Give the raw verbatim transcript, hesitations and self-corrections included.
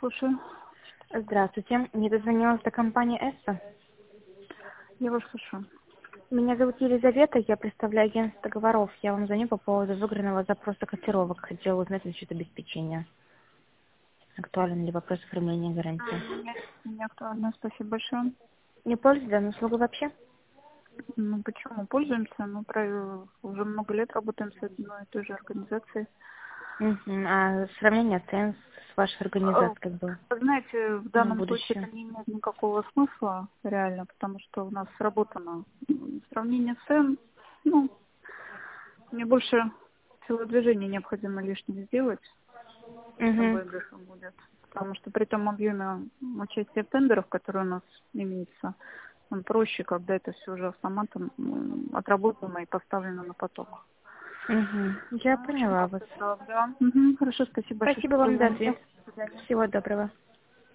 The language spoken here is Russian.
слушаю. Здравствуйте. Мне дозвонилась до компании «Эсса». Я вас слушаю. Меня зовут Елизавета, я представляю агентство договоров. Я вам звоню по поводу выигранного запроса котировок. Хотела узнать насчет обеспечения. Актуален ли вопрос оформления гарантии? Нет, не актуально. Спасибо большое. Не пользуюсь данной услугой вообще? Ну, почему? Пользуемся. Мы про... уже много лет работаем с одной и той же организацией. Мгм. А сравнение цен с вашей А, организацией как бы Вы знаете, в на данном случае это будущее? не имеет никакого смысла, реально, потому что у нас сработано м, сравнение цен. Ну, мне больше телодвижений необходимо лишних сделать, чем Угу. выигрышем будет. Потому что при том объеме участия в тендерах, которые у нас имеется, он проще, когда это все уже автоматом м, отработано и поставлено на поток. Угу. Я Ну, в общем, поняла вас. как-то так, да. Мгм, хорошо, спасибо большое, Спасибо что вам за позвонили. ответ. До свидания. Всего доброго.